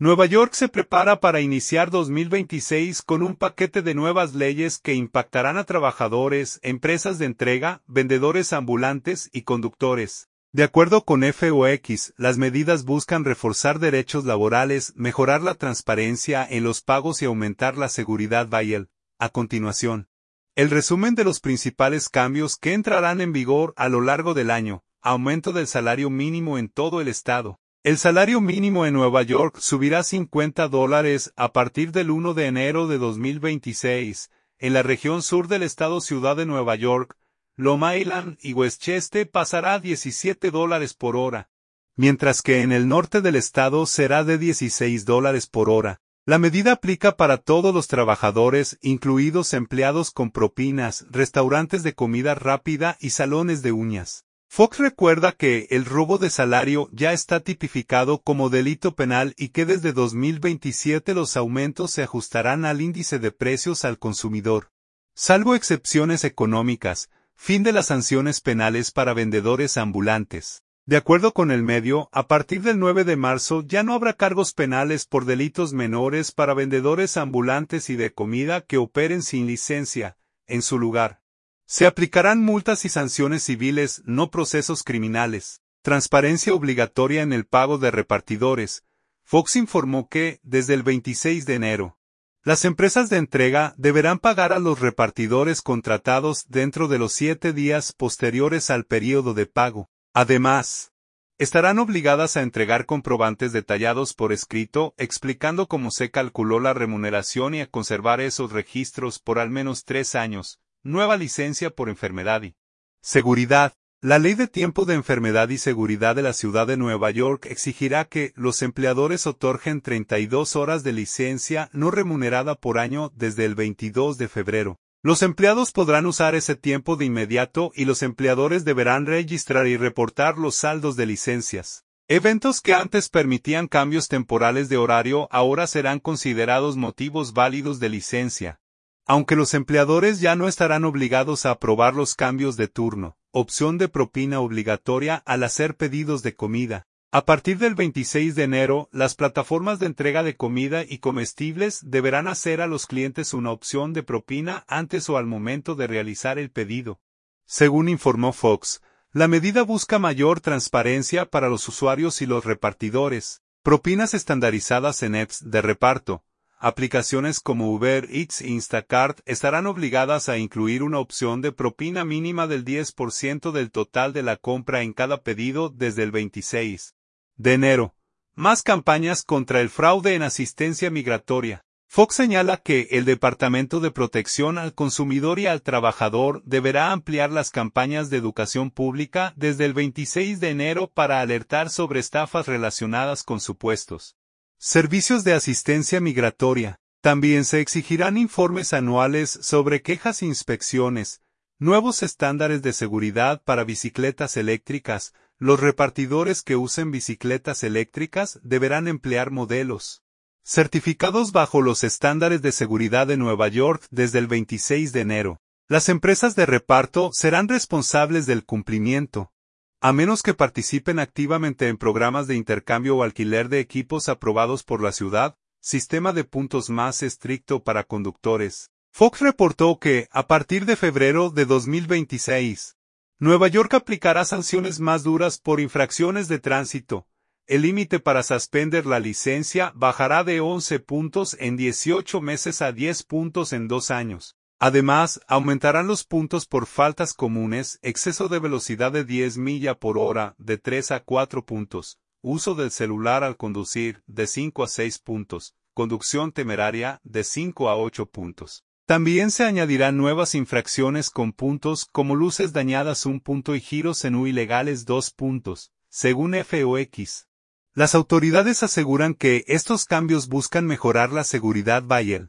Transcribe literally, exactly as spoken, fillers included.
Nueva York se prepara para iniciar dos mil veintiséis con un paquete de nuevas leyes que impactarán a trabajadores, empresas de entrega, vendedores ambulantes y conductores. De acuerdo con F O X, las medidas buscan reforzar derechos laborales, mejorar la transparencia en los pagos y aumentar la seguridad vial. A continuación, el resumen de los principales cambios que entrarán en vigor a lo largo del año. Aumento del salario mínimo en todo el estado. El salario mínimo en Nueva York subirá cincuenta dólares a partir del primero de enero de dos mil veintiséis. En la región sur del estado Ciudad de Nueva York, Long Island y Westchester pasará a diecisiete dólares por hora, mientras que en el norte del estado será de dieciséis dólares por hora. La medida aplica para todos los trabajadores, incluidos empleados con propinas, restaurantes de comida rápida y salones de uñas. Fox recuerda que el robo de salario ya está tipificado como delito penal y que desde dos mil veintisiete los aumentos se ajustarán al índice de precios al consumidor. Salvo excepciones económicas, fin de las sanciones penales para vendedores ambulantes. De acuerdo con el medio, a partir del nueve de marzo ya no habrá cargos penales por delitos menores para vendedores ambulantes y de comida que operen sin licencia. En su lugar, se aplicarán multas y sanciones civiles, no procesos criminales. Transparencia obligatoria en el pago de repartidores. Fox informó que, desde el veintiséis de enero, las empresas de entrega deberán pagar a los repartidores contratados dentro de los siete días posteriores al período de pago. Además, estarán obligadas a entregar comprobantes detallados por escrito explicando cómo se calculó la remuneración y a conservar esos registros por al menos tres años. Nueva licencia por enfermedad y seguridad. La Ley de Tiempo de Enfermedad y Seguridad de la Ciudad de Nueva York exigirá que los empleadores otorguen treinta y dos horas de licencia no remunerada por año desde el veintidós de febrero. Los empleados podrán usar ese tiempo de inmediato y los empleadores deberán registrar y reportar los saldos de licencias. Eventos que antes permitían cambios temporales de horario ahora serán considerados motivos válidos de licencia. Aunque los empleadores ya no estarán obligados a aprobar los cambios de turno, opción de propina obligatoria al hacer pedidos de comida. A partir del veintiséis de enero, las plataformas de entrega de comida y comestibles deberán hacer a los clientes una opción de propina antes o al momento de realizar el pedido. Según informó Fox, la medida busca mayor transparencia para los usuarios y los repartidores. Propinas estandarizadas en apps de reparto. Aplicaciones como Uber Eats e Instacart estarán obligadas a incluir una opción de propina mínima del diez por ciento del total de la compra en cada pedido desde el veintiséis de enero. Más campañas contra el fraude en asistencia migratoria. Fox señala que el Departamento de Protección al Consumidor y al Trabajador deberá ampliar las campañas de educación pública desde el veintiséis de enero para alertar sobre estafas relacionadas con supuestos servicios de asistencia migratoria. También se exigirán informes anuales sobre quejas e inspecciones, nuevos estándares de seguridad para bicicletas eléctricas. Los repartidores que usen bicicletas eléctricas deberán emplear modelos certificados bajo los estándares de seguridad de Nueva York desde el veintiséis de enero. Las empresas de reparto serán responsables del cumplimiento, a menos que participen activamente en programas de intercambio o alquiler de equipos aprobados por la ciudad. Sistema de puntos más estricto para conductores. Fox reportó que, a partir de febrero de dos mil veintiséis, Nueva York aplicará sanciones más duras por infracciones de tránsito. El límite para suspender la licencia bajará de once puntos en dieciocho meses a diez puntos en dos años. Además, aumentarán los puntos por faltas comunes, exceso de velocidad de diez millas por hora, de tres a cuatro puntos, uso del celular al conducir, de cinco a seis puntos, conducción temeraria, de cinco a ocho puntos. También se añadirán nuevas infracciones con puntos como luces dañadas un punto y giros en U ilegales dos puntos, según F O X. Las autoridades aseguran que estos cambios buscan mejorar la seguridad vial.